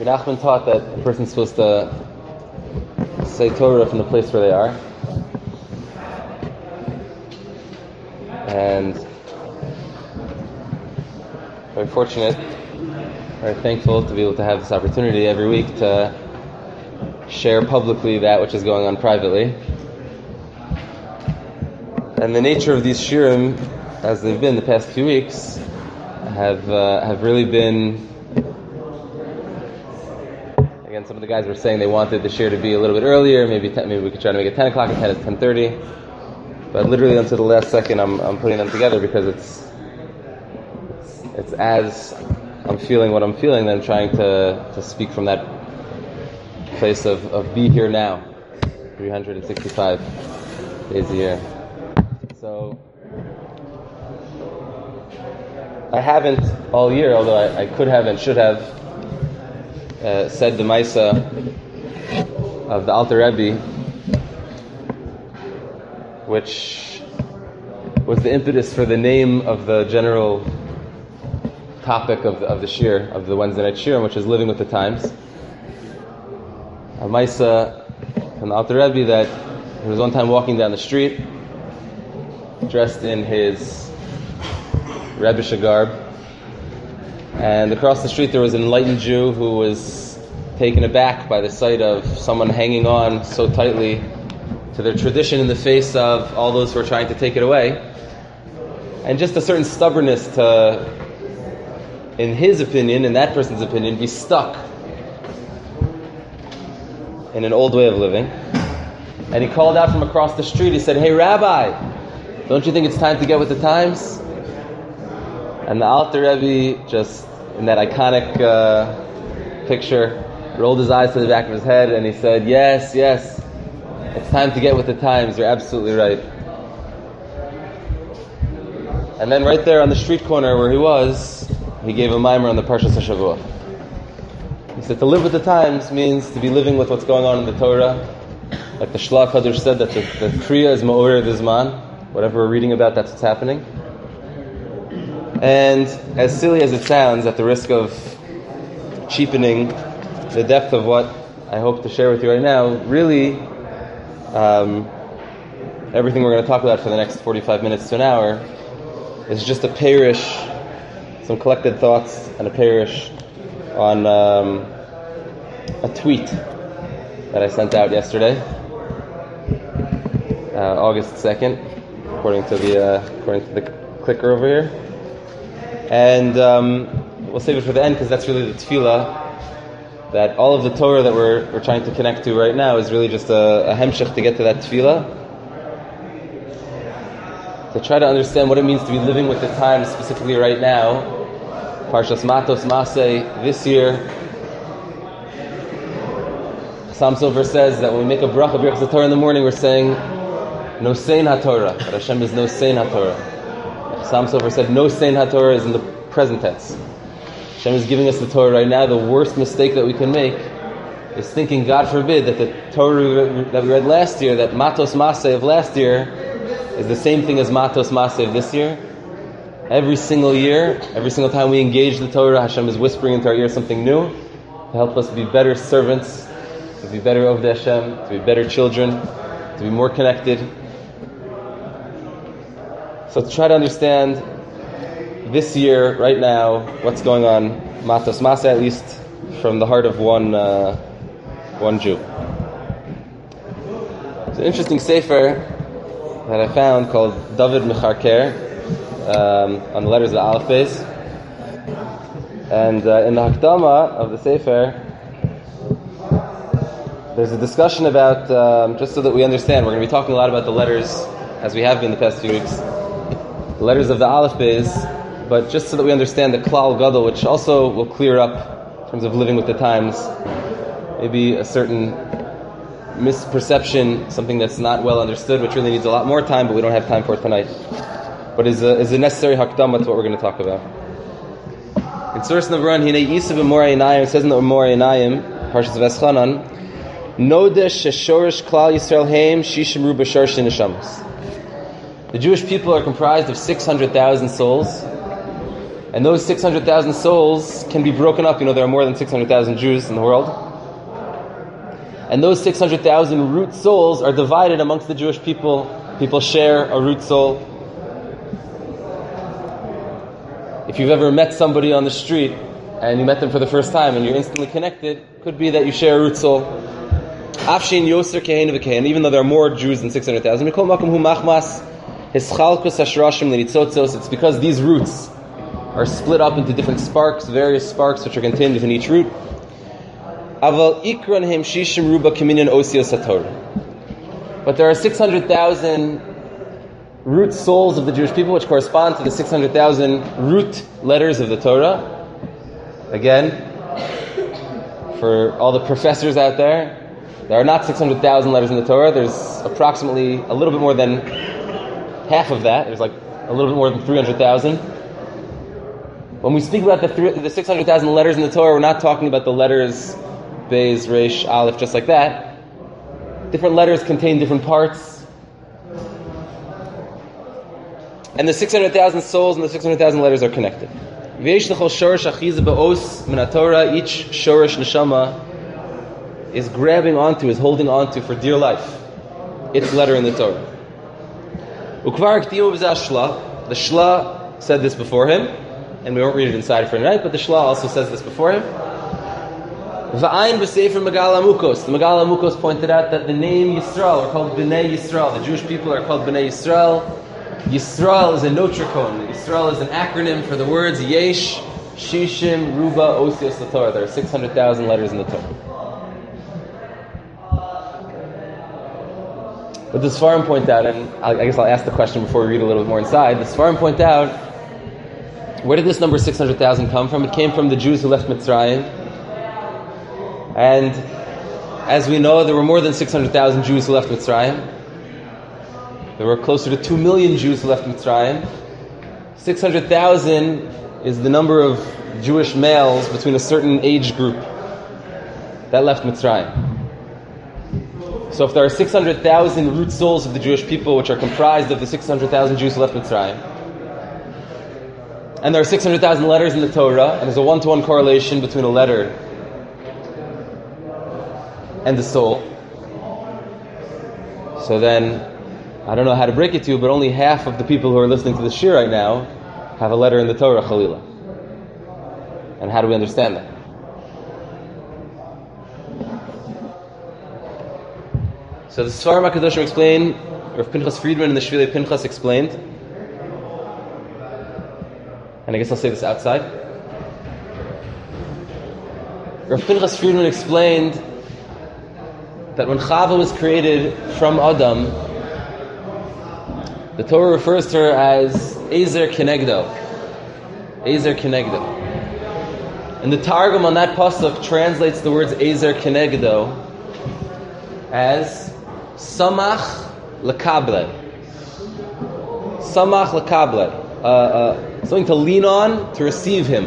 Nachman taught that a person's supposed to say Torah from the place where they are. And very fortunate, very thankful to be able to have this opportunity every week to share publicly that which is going on privately. And the nature of these shiurim, as they've been the past few weeks, have really been. Again, some of the guys were saying they wanted the shiur to be a little bit earlier. Maybe we could try to make it 10 o'clock instead of 10:30. But literally until the last second, I'm putting them together because it's as I'm feeling what I'm feeling that I'm trying to speak from that place of be here now, 365 days a year. So I haven't all year, although I could have and should have said the Maisa of the Alter Rebbe, which was the impetus for the name of the general topic of the shiur, of the Wednesday night shiur, which is living with the times. A Maisa from the Alter Rebbe that he was one time walking down the street, dressed in his Rebbeisha garb, and across the street there was an enlightened Jew who was taken aback by the sight of someone hanging on so tightly to their tradition in the face of all those who are trying to take it away, and just a certain stubbornness to, in his opinion, in that person's opinion, be stuck in an old way of living. And he called out from across the street, he said, "Hey Rabbi, don't you think it's time to get with the times?" And the Alter Rebbe, just in that iconic picture, rolled his eyes to the back of his head and he said, yes, it's time to get with the times, you're absolutely right. And then right there on the street corner where he was, he gave a mimer on the Parshas HaShavua. He said to live with the times means to be living with what's going on in the Torah. Like the Shlach Hadush said, that the Kriya is Ma'orer Dizman. Whatever we're reading about, that's what's happening. And as silly as it sounds, at the risk of cheapening the depth of what I hope to share with you right now, really, everything we're going to talk about for the next 45 minutes to an hour is just a parish, some collected thoughts and a parish on a tweet that I sent out yesterday, August 2nd, according to the clicker over here. And we'll save it for the end because that's really the tefillah, that all of the Torah that we're trying to connect to right now is really just a hemshech to get to that tefillah, to try to understand what it means to be living with the times, specifically right now. Parshas Matos Masei this year, Sam Sofer says that when we make a bracha, Birchas Torah in the morning, we're saying Nosein HaTorah, that Hashem is Nosein HaTorah. Sam Sofer said Nosein HaTorah is in the present tense. Hashem is giving us the Torah right now. The worst mistake that we can make is thinking, God forbid, that the Torah that we read last year, that Matos Masei of last year, is the same thing as Matos Masei of this year. Every single year, every single time we engage the Torah, Hashem is whispering into our ear something new to help us be better servants, to be better Ovdei Hashem, to be better children, to be more connected. So to try to understand this year, right now, what's going on, Matos Masei, at least from the heart of one Jew. It's an interesting sefer that I found called David Mecharker, on the letters of the Aleph Beis. And in the Hakdama of the sefer, there's a discussion about, just so that we understand, we're going to be talking a lot about the letters, as we have been the past few weeks, the letters of the Aleph Beis, but just so that we understand the Klal Gadol, which also will clear up in terms of living with the times, maybe a certain misperception, something that's not well understood, which really needs a lot more time, but we don't have time for it tonight. But is a necessary hakdama to what we're going to talk about. In source number 1, Hinei Yisa b'Moreh Einayim, it says in the Moreh Einayim, Parshas Veschanan, Nodeh sheshorish Klal Yisrael heim shishimru b'shorsh neshamas. The Jewish people are comprised of 600,000 souls, And those 600,000 souls can be broken up. You know, there are more than 600,000 Jews in the world. And those 600,000 root souls are divided amongst the Jewish people. People share a root soul. If you've ever met somebody on the street and you met them for the first time and you're instantly connected, it could be that you share a root soul. Afshin Yoser Kehen v'Kehen, even though there are more Jews than 600,000. It's because these roots are split up into different sparks, various sparks which are contained within each root. But there are 600,000 root souls of the Jewish people which correspond to the 600,000 root letters of the Torah. Again, for all the professors out there, there are not 600,000 letters in the Torah. There's approximately a little bit more than half of that. There's like a little bit more than 300,000. When we speak about the 600,000 letters in the Torah, we're not talking about the letters Beis, Resh, Aleph, just like that. Different letters contain different parts. And the 600,000 souls and the 600,000 letters are connected. Each shorish neshama is grabbing onto, is holding onto for dear life its letter in the Torah. The Shla said this before him, and we won't read it inside for tonight, but the Shla also says this before him. V'ayin b'sefer Megala Amukos. The Megala Amukos pointed out that the name Yisrael are called B'nai Yisrael. The Jewish people are called B'nai Yisrael. Yisrael is a notricon. Yisrael is an acronym for the words Yesh, Shishim, Ruba, Osios, the Torah. There are 600,000 letters in the Torah. But the Sfarim point out, and I guess I'll ask the question before we read a little bit more inside. The Sfarim point out, where did this number 600,000 come from? It came from the Jews who left Mitzrayim. And as we know, there were more than 600,000 Jews who left Mitzrayim. There were closer to 2 million Jews who left Mitzrayim. 600,000 is the number of Jewish males between a certain age group that left Mitzrayim. So if there are 600,000 root souls of the Jewish people which are comprised of the 600,000 Jews who left Mitzrayim, and there are 600,000 letters in the Torah, and there's a one-to-one correlation between a letter and the soul, so then, I don't know how to break it to you, but only half of the people who are listening to the shir right now have a letter in the Torah, Chalila. And how do we understand that? So the Sfarim HaKadoshim explain, Rav Pinchas Friedman in the Shvilei Pinchas explained, and I guess I'll say this outside. Rav Pinchas Friedman explained that when Chava was created from Adam, the Torah refers to her as Ezer Kenegdo. Ezer Kenegdo. And the Targum on that pasuk translates the words Ezer Kenegdo as Samach Lekable. Samach Lekable. Something to lean on, to receive him.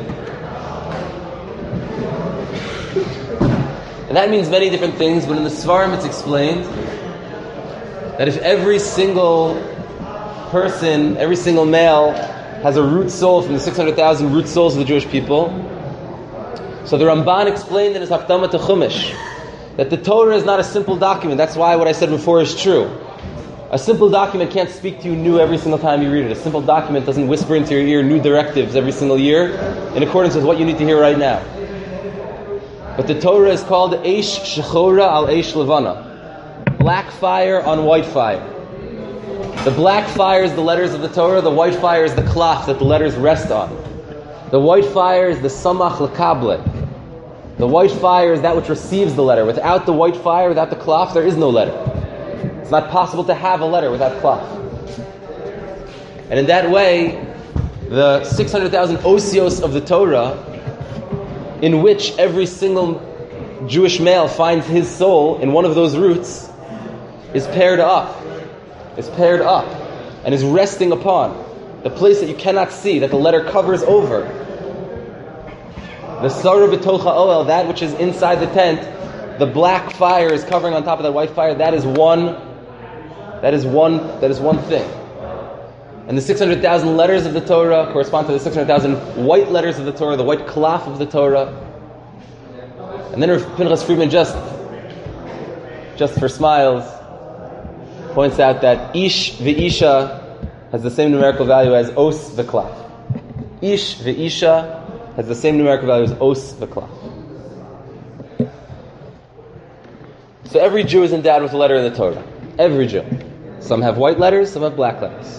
And that means many different things, but in the Svarim it's explained that if every single person, every single male has a root soul from the 600,000 root souls of the Jewish people, so the Ramban explained in his Hakdama to Chumash that the Torah is not a simple document. That's why what I said before is true. A simple document can't speak to you new every single time you read it. A simple document doesn't whisper into your ear new directives every single year in accordance with what you need to hear right now. But the Torah is called Eish Shechora al Eish Levana. Black fire on white fire. The black fire is the letters of the Torah. The white fire is the cloth that the letters rest on. The white fire is the Samach Lekable. The white fire is that which receives the letter. Without the white fire, without the cloth, there is no letter. It's not possible to have a letter without cloth. And in that way, the 600,000 osios of the Torah, in which every single Jewish male finds his soul in one of those roots, is paired up, and is resting upon the place that you cannot see, that the letter covers over. The Sarah B'tocha Oel, that which is inside the tent, the black fire is covering on top of that white fire. That is one thing. And the 600,000 letters of the Torah correspond to the 600,000 white letters of the Torah, the white klaf of the Torah. And then Rav Pinchas Friedman, just for smiles, points out that Ish v'Isha has the same numerical value as Os v'Klaf. Ish v'Isha has the same numerical value as Os v'Klaf. So every Jew is endowed with a letter in the Torah. Every Jew. Some have white letters, some have black letters.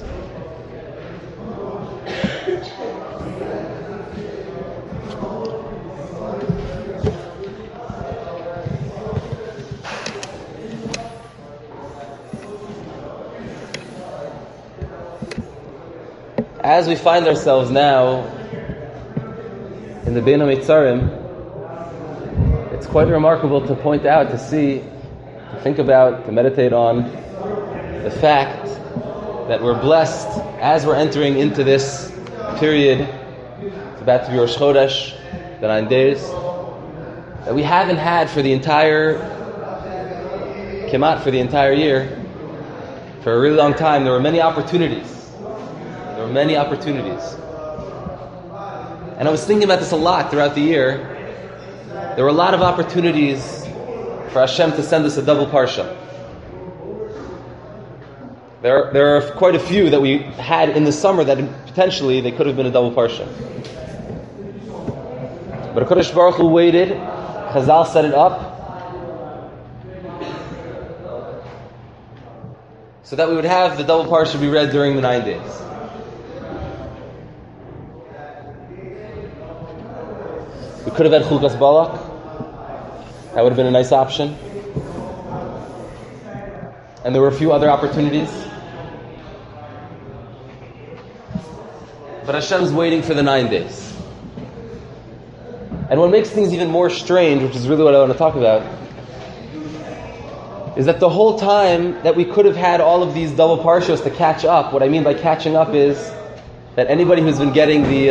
As we find ourselves now in the Bein HaMetzarim, it's quite remarkable to point out, to see, to think about, to meditate on the fact that we're blessed as we're entering into this period. It's about to be Rosh Chodesh, the 9 days, that we haven't had for the entire year. For a really long time, there were many opportunities. And I was thinking about this a lot throughout the year. There were a lot of opportunities for Hashem to send us a double parsha. There are quite a few that we had in the summer that potentially they could have been a double parsha. But HaKadosh Baruch Hu waited. Chazal set it up so that we would have the double parsha be read during the 9 days. We could have had Chulkas Balak. That would have been a nice option. And there were a few other opportunities. But Hashem's waiting for the 9 days. And what makes things even more strange, which is really what I want to talk about, is that the whole time that we could have had all of these double parshas to catch up, what I mean by catching up is that anybody who's been getting the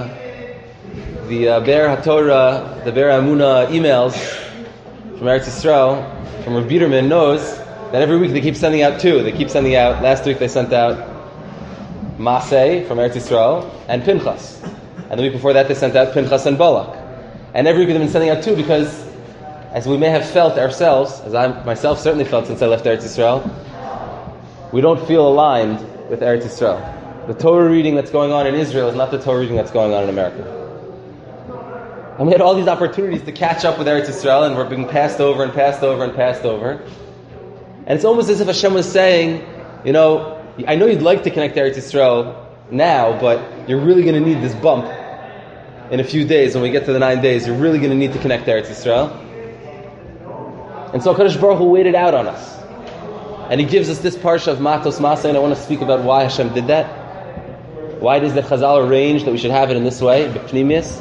Be'er HaTorah, the Be'er HaEmunah emails from Eretz Yisrael, from Rav Biederman, knows that every week they keep sending out two. They keep sending out, last week they sent out Maseh from Eretz Yisrael and Pinchas. And the week before that they sent out Pinchas and Balak. And every week they've been sending out two because, as we may have felt ourselves, as I myself certainly felt since I left Eretz Yisrael, we don't feel aligned with Eretz Yisrael. The Torah reading that's going on in Israel is not the Torah reading that's going on in America. And we had all these opportunities to catch up with Eretz Yisrael, and we're being passed over and passed over and passed over. And it's almost as if Hashem was saying, I know you'd like to connect to Eretz Yisrael now, but you're really going to need this bump in a few days. When we get to the 9 days, you're really going to need to connect to Eretz Yisrael. And so HaKadosh Baruch Hu waited out on us. And He gives us this parsha of Matos Maseh, and I want to speak about why Hashem did that. Why it is that Chazal arranged that we should have it in this way, B'pnimius.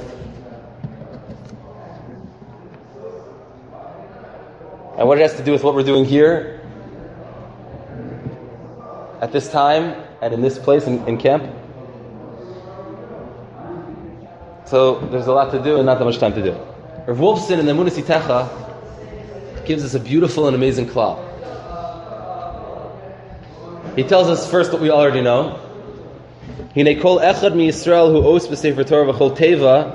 And what it has to do with what we're doing here, at this time, and in this place, in camp. So there's a lot to do and not that much time to do. Rav Wolfson in the Emunah Sitecha gives us a beautiful and amazing klal. He tells us first what we already know. Hinei kol echad mi Yisrael hu os b'sefer Torah v'chol teva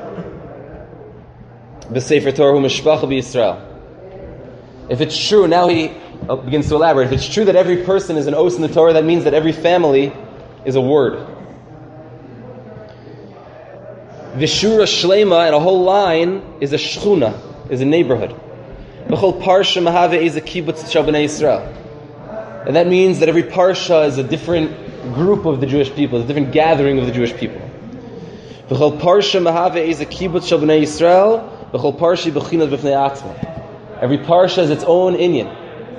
b'sefer Torah hu mishpacha b'Yisrael. If it's true, now he begins to elaborate. If it's true that every person is an os in the Torah, that means that every family is a word. Vishura shlema, and a whole line, is a shchuna, is a neighborhood. V'chol parsha mahave is a kibbutz shel bnei Yisrael. And that means that every parsha is a different group of the Jewish people, a different gathering of the Jewish people. V'chol parsha mahave is a kibbutz shel bnei Yisrael, v'chol parsha b'chinas b'fnei atzma. Every parsha is its own inyan.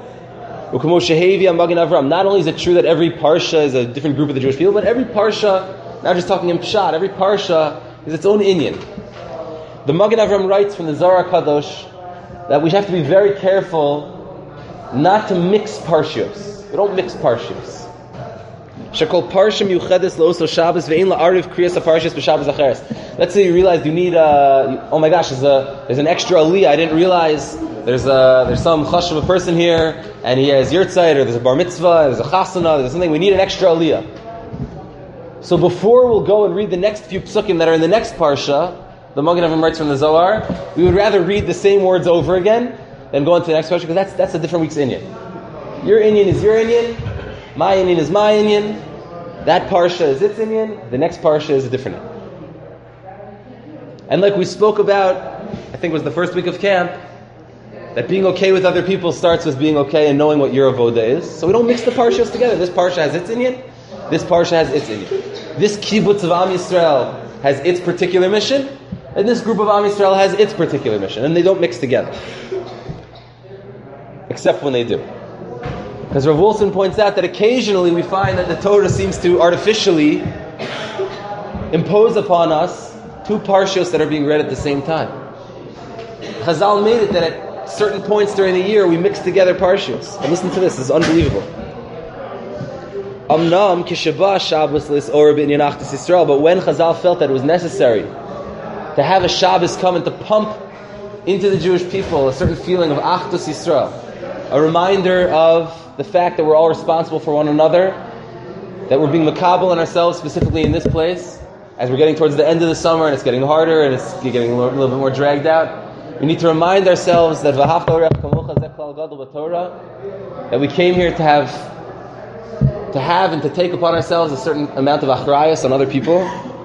Not only is it true that every parsha is a different group of the Jewish people, but every parsha, not just talking in pshat, every parsha is its own inyan. The Magen Avram writes from the Zohar Kadosh that we have to be very careful not to mix parshios. We don't mix parshios. Shekol parsha miuchedes lo'os Shabbos ve'in la'ariv kriyas ha'parshas b'Shabbos acheres. Let's say you realize you need oh my gosh, there's an extra aliyah. I didn't realize there's some chash of a person here, and he has yurtzeit, or there's a bar mitzvah, there's a chasana, there's something. We need an extra aliyah. So before we'll go and read the next few psukim that are in the next parsha, the Magen Avram writes from the Zohar, we would rather read the same words over again than go into the next parsha, because that's a different week's inyan. Your inyan is your inyan, my inyan is my inyan, that parsha is its inyan, the next parsha is a different inyan. And like we spoke about, I think it was the first week of camp, that being okay with other people starts with being okay and knowing what your avoda is. So we don't mix the parshas together. This parsha has its inyan, this parsha has its inyan. This kibbutz of Am Yisrael has its particular mission, and this group of Am Yisrael has its particular mission, and they don't mix together. Except when they do. Because Rav Wilson points out that occasionally we find that the Torah seems to artificially impose upon us two parshas that are being read at the same time. Chazal made it that at certain points during the year we mix together parshas. And listen to this is unbelievable. Amnam kishabah Shabbos lis or b'inyan Achdus Yisrael, but when Chazal felt that it was necessary to have a Shabbos come and to pump into the Jewish people a certain feeling of Achdus Yisrael, a reminder of the fact that we're all responsible for one another, that we're being makabel on ourselves, specifically in this place, as we're getting towards the end of the summer and it's getting harder and it's getting a little bit more dragged out. We need to remind ourselves that that we came here to have and to take upon ourselves a certain amount of achrayus on other people.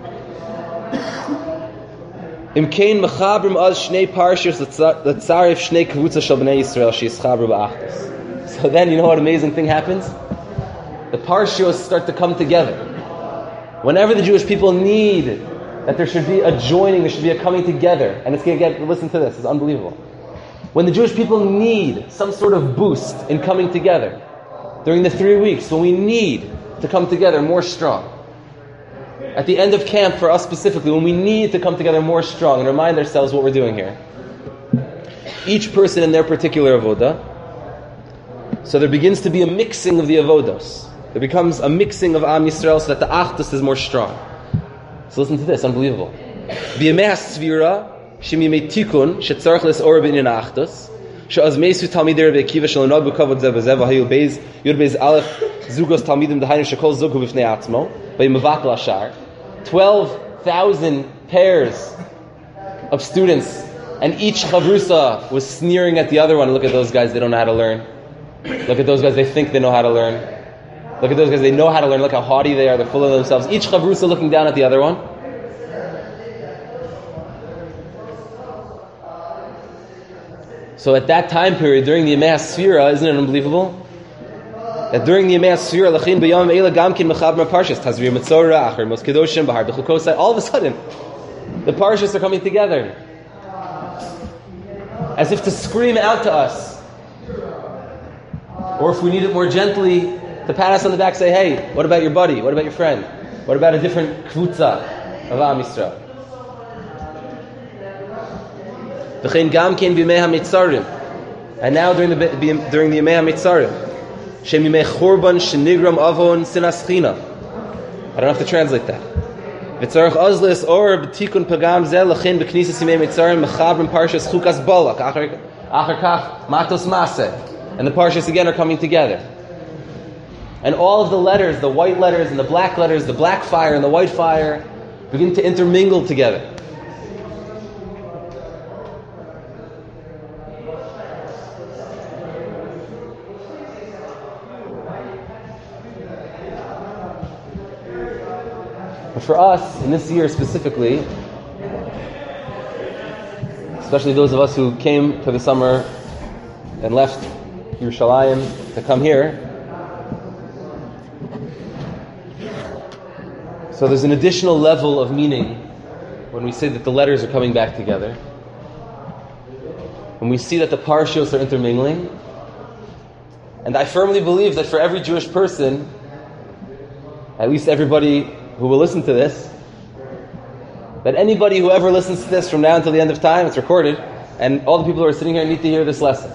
Imkein mechabrim az shnei parshas l'tzarif shnei kavutza shel bnei Yisrael sheyischabru ba'achdus. So then, you know what amazing thing happens? The parshas start to come together. Whenever the Jewish people need that there should be a joining, there should be a coming together, and it's going to get, listen to this, it's unbelievable. When the Jewish people need some sort of boost in coming together, during the 3 weeks, when we need to come together more strong, at the end of camp for us specifically, when we need to come together more strong and remind ourselves what we're doing here, each person in their particular avoda, so there begins to be a mixing of the avodos. There becomes a mixing of Am Yisrael so that the Achdus is more strong. So listen to this, unbelievable. B'yamei ha-svira, shemimei tikun, shetzarech les'or b'inyan Achdus, she'az meisu talmidei Rabbi Akiva shelonod b'kavod zeh v'zeh v'hayu beis yud beis aleph zugos talmidim d'hainu shekol zugu b'fnei atzmo v'yimavat l'ashar. 12,000 pairs of students, and each chavrusa was sneering at the other one. Look at those guys, they don't know how to learn. Look at those guys, they think they know how to learn. Look at those guys, they know how to learn. Look how haughty they are, they're full of themselves. Each chavrusa looking down at the other one. So at that time period, during the Yemei HaSfira, isn't it unbelievable? That during the Yemei HaSfira, Lachin B'yam Eila Gamkin Mechabra Parshas, Tazriya Metzora, Acher Mos Kedoshim, Bahar B'chukosai, all of a sudden, the Parshas are coming together. As if to scream out to us. Or if we need it more gently, to pat us on the back, say, hey, what about your buddy? What about your friend? What about a different kvutza of Am Yisrael? V'chein Gamkin B'yamei HaMetzarim. And now during the Yemei HaMetzarim, Shem Yimei Churban Shenigram Avon Sinas China. I don't have to translate that. V'tzarech Ozles Or B'tikun Pagam Zel Lachin B'knisas Yimei Mitzarim Mechabrim Parshas Chukas Balak Acher Kach Matos Maseh. And the Parshas again are coming together. And all of the letters, the white letters and the black letters, the black fire and the white fire, begin to intermingle together. But for us, in this year specifically, especially those of us who came for the summer and left Yerushalayim to come here, so there's an additional level of meaning when we say that the letters are coming back together. When we see that the parshos are intermingling. And I firmly believe that for every Jewish person, at least everybody who will listen to this, that anybody who ever listens to this from now until the end of time, it's recorded, and all the people who are sitting here need to hear this lesson.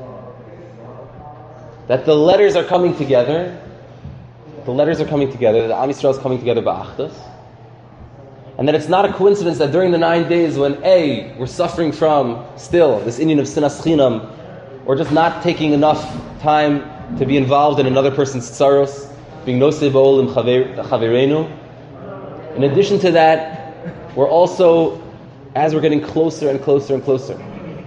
That the letters are coming together, that the Am Yisrael is coming together ba'achdus, and that it's not a coincidence that during the 9 days when we're suffering from still this inyan of sinas chinam, or just not taking enough time to be involved in another person's tsaros, being nosei ba'olim chavereinu, In addition to that, we're also, as we're getting closer and closer and closer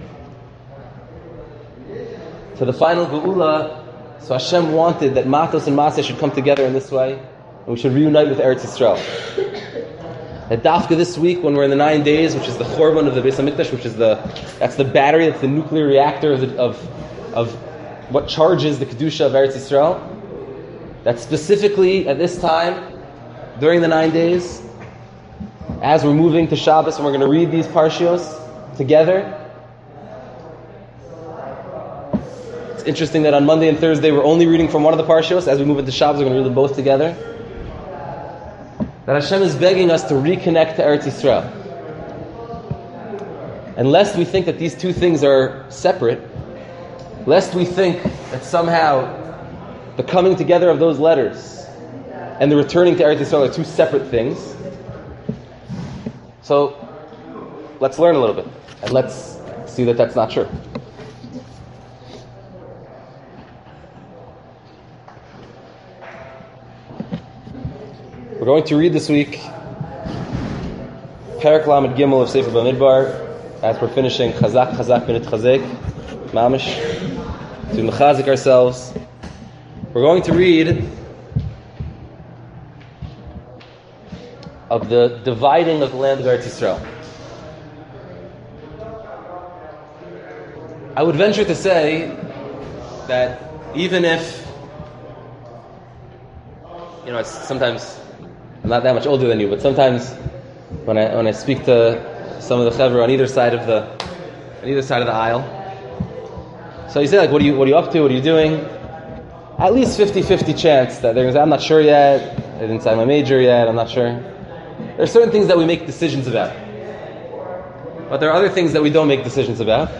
to the final Geula, so Hashem wanted that Matos and Maseh should come together in this way, and we should reunite with Eretz Yisrael. That Dafka this week, when we're in the 9 days, which is the Chorban of the Beis HaMikdash, which is that's the battery, that's the nuclear reactor of what charges the Kedusha of Eretz Yisrael, that specifically at this time, during the 9 days, as we're moving to Shabbos and we're going to read these parshios together. It's interesting that on Monday and Thursday we're only reading from one of the parshios. As we move into Shabbos, we're going to read them both together. That Hashem is begging us to reconnect to Eretz Yisrael. And lest we think that these two things are separate, lest we think that somehow the coming together of those letters and the returning to Eretz Yisrael are two separate things. So, let's learn a little bit, and let's see that that's not true. We're going to read this week Perek Lamed Gimel of Sefer Bamidbar, as we're finishing Chazak Minit Chazek, Mamish, to mechazik ourselves. We're going to read of the dividing of the land of Eretz Yisrael. I would venture to say that even if, sometimes I'm not that much older than you, but sometimes when I speak to some of the chevra on either side of the aisle, so you say, like, what are you up to? What are you doing? At least 50-50 chance that they're going to say, I'm not sure yet. I didn't sign my major yet. I'm not sure. There are certain things that we make decisions about, but there are other things that we don't make decisions about.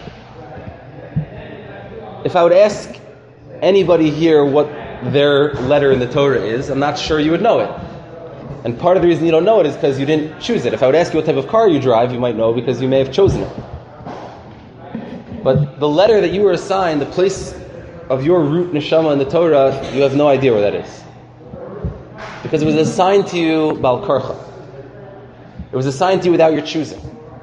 If I would ask anybody here what their letter in the Torah is, I'm not sure you would know it. And part of the reason you don't know it is because you didn't choose it. If I would ask you what type of car you drive, you might know because you may have chosen it. But the letter that you were assigned, the place of your root neshama in the Torah, you have no idea where that is. Because it was assigned to you bal karcha. It was assigned to you without your choosing.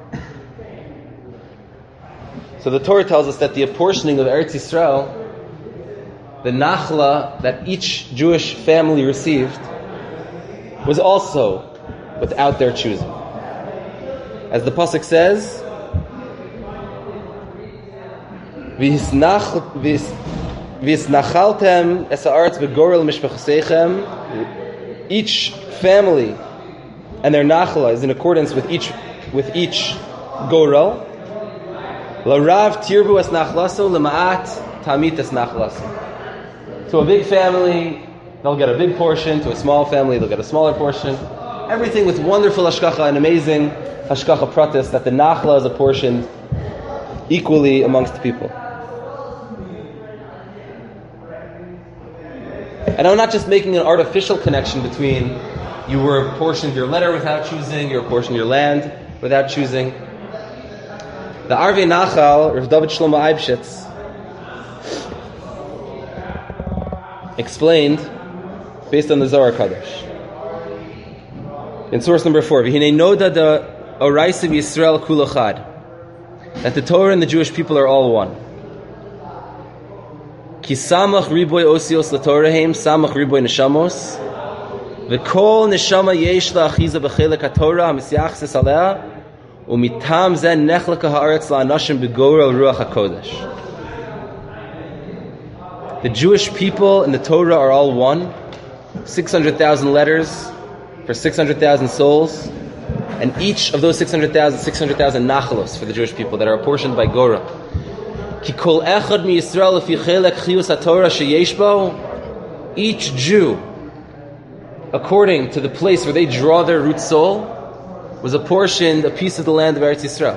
So the Torah tells us that the apportioning of Eretz Yisrael, the nachla that each Jewish family received, was also without their choosing. As the pasuk says, "V'hisnachaltem es haaretz v'gorel mishpachosechem." Each family and their nachla is in accordance with each gorel. L'rav tirbu es nachlaso, l'ma'at tamit es nachlaso. To a big family, they'll get a big portion. To a small family, they'll get a smaller portion. Everything with wonderful hashkacha and amazing hashkacha pratis, that the nachla is apportioned equally amongst people. And I'm not just making an artificial connection between you were apportioned your letter without choosing, you were apportioned your land without choosing. The Arvei Nachal, Rav David Shlomo Eibshitz, explained based on the Zohar Kadosh. In source number 4, V'hinei noda da oraisa v'Yisrael kula chad, that the Torah and the Jewish people are all one. Ki samach riboy osios l'Torahem, samach riboy neshamos, v'kol neshama yesh la'achiza b'chelek ha'Torah ha'misyachses alea, u'mitam zen nechleka ha'aretz la'anashim b'gorel ruach ha'kodesh. The Jewish people and the Torah are all one. 600,000 letters for 600,000 souls, and each of those 600,000 nachalos for the Jewish people that are apportioned by Gora. Ki kol echad mi Yisrael lefi chelek chiyus haTorah sheyesh bo. Each Jew, according to the place where they draw their root soul, was apportioned a piece of the land of Eretz Yisrael.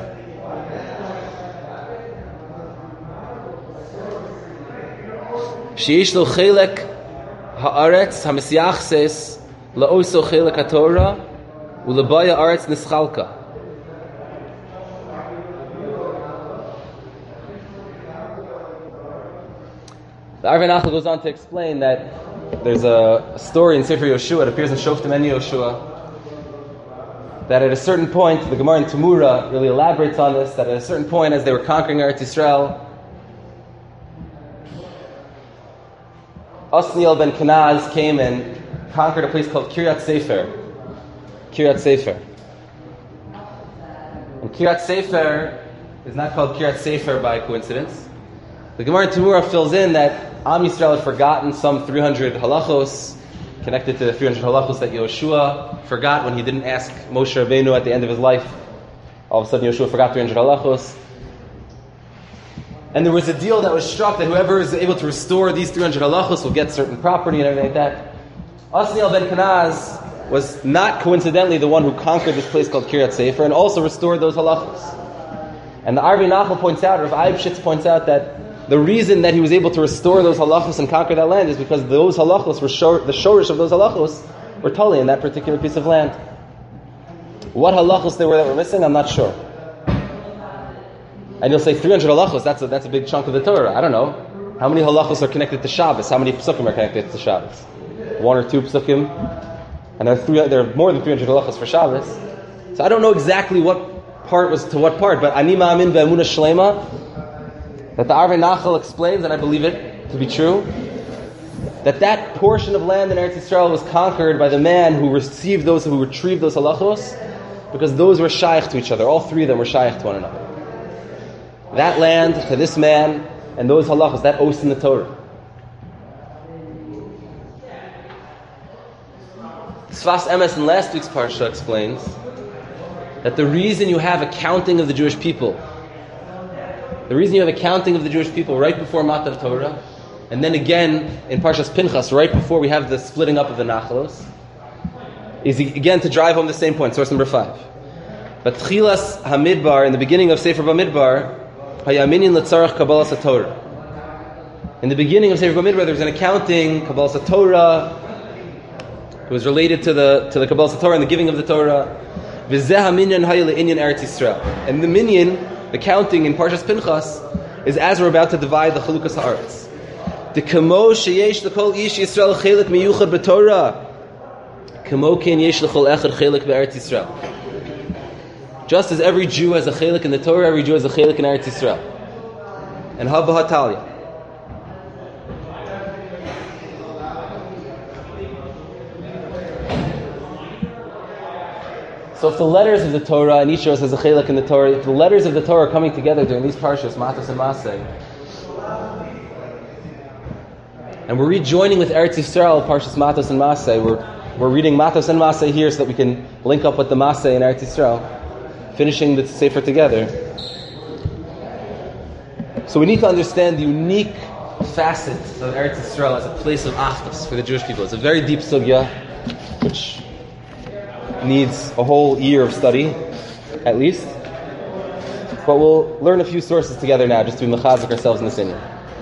Sheyesh lo chelek haaretz hamisyachses laoso chelek haTorah ulabaya aretz nischalka. The Arvei Nachal goes on to explain that there's a story in Sefer Yoshua. It appears in Shoftim and Yoshua that at a certain point, the Gemara in Tamura really elaborates on this, that at a certain point, as they were conquering Eretz Yisrael, Osniel ben Kenaz came and conquered a place called Kiryat Sefer. Kiryat Sefer. And Kiryat Sefer is not called Kiryat Sefer by coincidence. The Gemara in Tamura fills in that Am Yisrael had forgotten some 300 halachos, connected to the 300 halachos that Yoshua forgot when he didn't ask Moshe Rabbeinu at the end of his life. All of a sudden Yoshua forgot 300 halachos. And there was a deal that was struck that whoever is able to restore these 300 halachos will get certain property and everything like that. Osniel ben Kenaz was not coincidentally the one who conquered this place called Kiryat Sefer and also restored those halachos. And the Arvi Nachal points out, or Eibshitz points out, that the reason that he was able to restore those halachos and conquer that land is because those halachos were the shorish of those halachos were totally in that particular piece of land. What halachos they were that were missing, I'm not sure. And you'll say 300 halachos, that's a big chunk of the Torah. I don't know. How many halachos are connected to Shabbos? How many psukim are connected to Shabbos? 1 or 2 psukim? And there are more than 300 halachos for Shabbos. So I don't know exactly what part was to what part, but Ani Ma'amin Be'emunah Shlema, that the Arvei Nachal explains, and I believe it to be true, that portion of land in Eretz Yisrael was conquered by the man who retrieved those halachos, because those were shaykh to each other. All three of them were shaykh to one another. That land to this man and those halachos, that oath in the Torah. Sfas Emes in last week's parsha explains that the reason you have a counting of the Jewish people, right before Matan Torah, and then again in Parshas Pinchas, right before we have the splitting up of the Nachalos, is again to drive home the same point, source number 5. But Tchilas Hamidbar, in the beginning of Sefer Bamidbar, Hayaminin Letzarach Kabbalas HaTorah. In the beginning of Sefer Bamidbar, there was an accounting, Kabbalas HaTorah. It was related to the Kabbalas HaTorah and the giving of the Torah. V'zeh haminyan hayel le'inyan Eretz Yisrael. And the minyan, the counting in Parshas Pinchas, is as we're about to divide the Chalukas Haaretz. The kamo sheyesh l'kol ish Yisrael chelik miyuchad b'Torah, kamo ken yesh l'kol echad chelik b'Eretz Yisrael. Just as every Jew has a chelik in the Torah, every Jew has a chelik in Eretz Yisrael. And Habba Hatalia. So if the letters of the Torah, and each of us has a chelik in the Torah, if the letters of the Torah are coming together during these parshas, Matos and Masei, and we're rejoining with Eretz Yisrael, parshas Matos and Masei, we're reading Matos and Masei here so that we can link up with the Masei in Eretz Yisrael, finishing the Sefer together. So we need to understand the unique facet of Eretz Yisrael as a place of achdus for the Jewish people. It's a very deep sugya, which needs a whole year of study, at least. But we'll learn a few sources together now, just to mechazik ourselves in this inyan.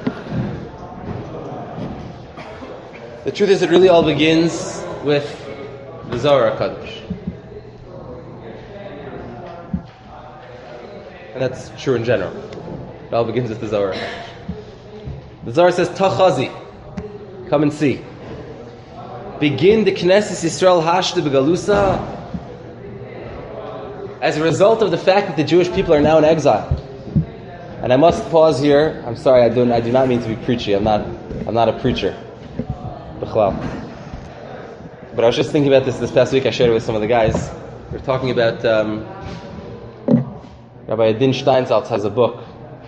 The truth is, it really all begins with the Zohar HaKadosh. And that's true in general. It all begins with the Zohar HaKadosh. The Zohar says, Tachazi, come and see. Begin the Knesset Yisrael Hashda Begalusa as a result of the fact that the Jewish people are now in exile. And I must pause here. I'm sorry, I do not mean to be preachy. I'm not a preacher. B'chlal. But I was just thinking about this past week. I shared it with some of the guys. We were talking about Rabbi Adin Steinsaltz has a book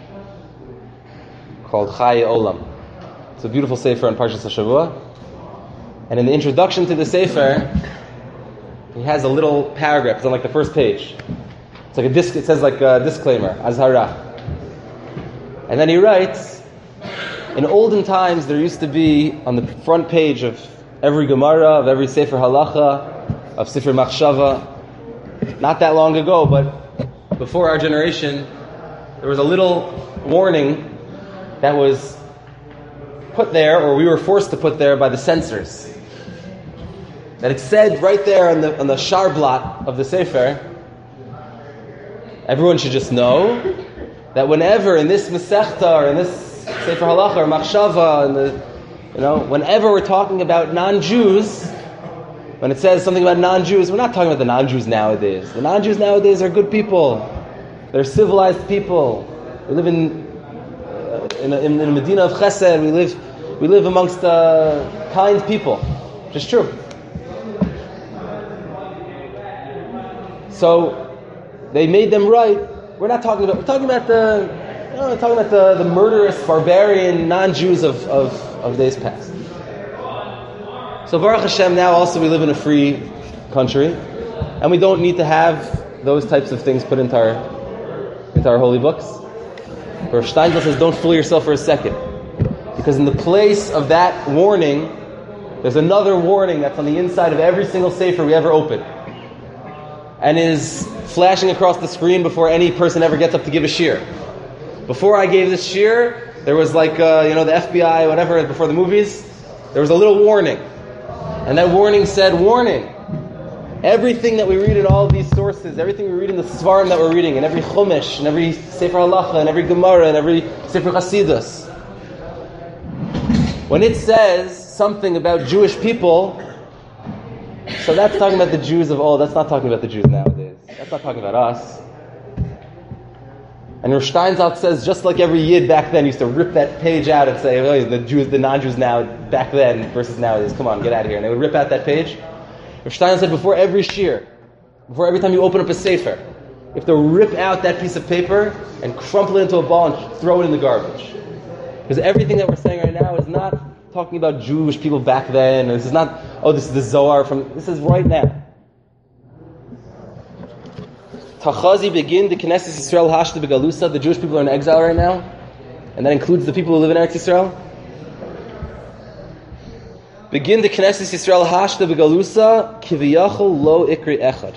called Chai Olam. It's a beautiful sefer on Parshas HaShavua. And in the introduction to the Sefer, he has a little paragraph. It's on like the first page. It's like it says like a disclaimer, Azhara. And then he writes, in olden times there used to be on the front page of every Gemara, of every Sefer Halacha, of Sefer Machshava, not that long ago, but before our generation, there was a little warning that was put there, or we were forced to put there by the censors. That it said right there on the sharblat of the Sefer, everyone should just know that whenever in this Masechta or in this Sefer Halacha or Machshava, whenever we're talking about non-Jews, When it says something about non-Jews, we're not talking about the non-Jews nowadays. The non-Jews nowadays are good people. They're civilized people. We live in a Medina of Chesed. We live amongst kind people, which is true. So they made them right. We're talking about the murderous, barbarian non-Jews of days past. So Baruch Hashem, now also we live in a free country, and we don't need to have those types of things put into our holy books. Rav Steinzal says, don't fool yourself for a second, because in the place of that warning, there's another warning that's on the inside of every single sefer we ever open, and is flashing across the screen before any person ever gets up to give a shir. Before I gave this shir, there was the FBI, whatever, before the movies, there was a little warning. And that warning said, warning, everything that we read in all of these sources, everything we read in the Svarim that we're reading, in every Chumash, in every Sefer Halacha, in every Gemara, in every Sefer Chasidus, when it says something about Jewish people, so that's talking about the Jews of old, that's not talking about the Jews nowadays. That's not talking about us. And Rav Steinzal says, just like every Yid back then used to rip that page out and say, oh, the non-Jews now, back then versus nowadays, come on, get out of here. And they would rip out that page. Rav Steinzal said, before every shir, before every time you open up a sefer, you have to rip out that piece of paper and crumple it into a ball and throw it in the garbage. Because everything that we're saying right now is not talking about Jewish people back then. This is not, this is the Zohar this is right now. Tachazi begin the Knesset Yisrael Hashta Begalusa. The Jewish people are in exile right now, and that includes the people who live in Eretz Yisrael. Begin the Knesset Yisrael Hashta Begalusa Kiviyachol Lo Ikri Echad.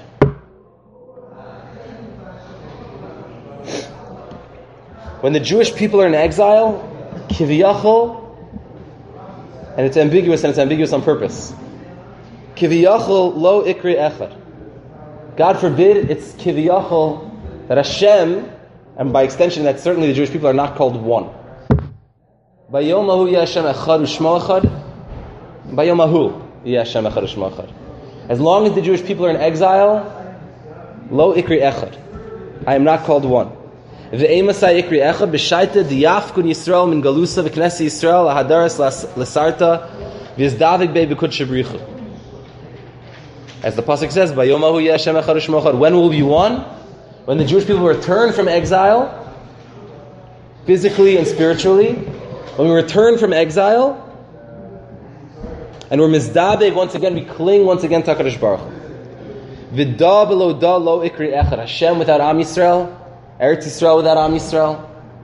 When the Jewish people are in exile, Kiviyachol, and it's ambiguous on purpose. Kiviyachol Lo Ikri Echad. God forbid it's kiviyachol that Hashem, and by extension that certainly the Jewish people are not called one. Bayomahu Yashem echad u'shmo echad. Bayomahu Yashem echad u'shmo echad. As long as the Jewish people are in exile, lo ikri echad. I am not called one. Ve'emasai ikri echad b'shaita diyafkun Yisrael min galusa v'knesi Yisrael ahadaras l'sarta v'yizdavik bei b'kud shebrichu. As the pasuk says, "Bayomahu Yashem echad u'shmo echad." When will we be one? When the Jewish people return from exile, physically and spiritually. When we return from exile, and we're mizdabeg once again, we cling once again to HaKadosh Baruch Hu. V'da below da lo ikri echad. Hashem without Am Yisrael, Eretz Yisrael without Am Yisrael.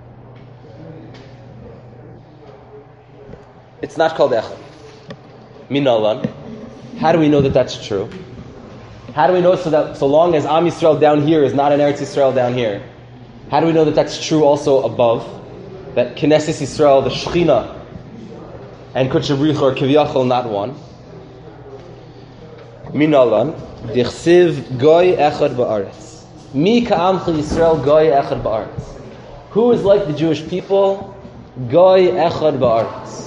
It's not called echad. Minalan. How do we know that that's true? How do we know so long as Am Yisrael down here is not an Eretz Yisrael down here? How do we know that that's true also above? That Knesset Yisrael, the Shechina, and Kodesh Bricha or Kiviyachol not one? Minalan, Dichsiv Goy Echad Ba'aretz. Mi Ka'amcha Yisrael Goy Echad Ba'aretz. Who is like the Jewish people? Goy Echad Ba'aretz.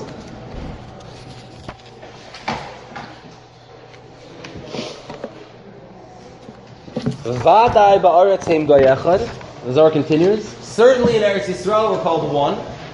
V'adai ba'aretz heim goy echad. The Zohar continues. Certainly in Eretz Yisrael we're called one.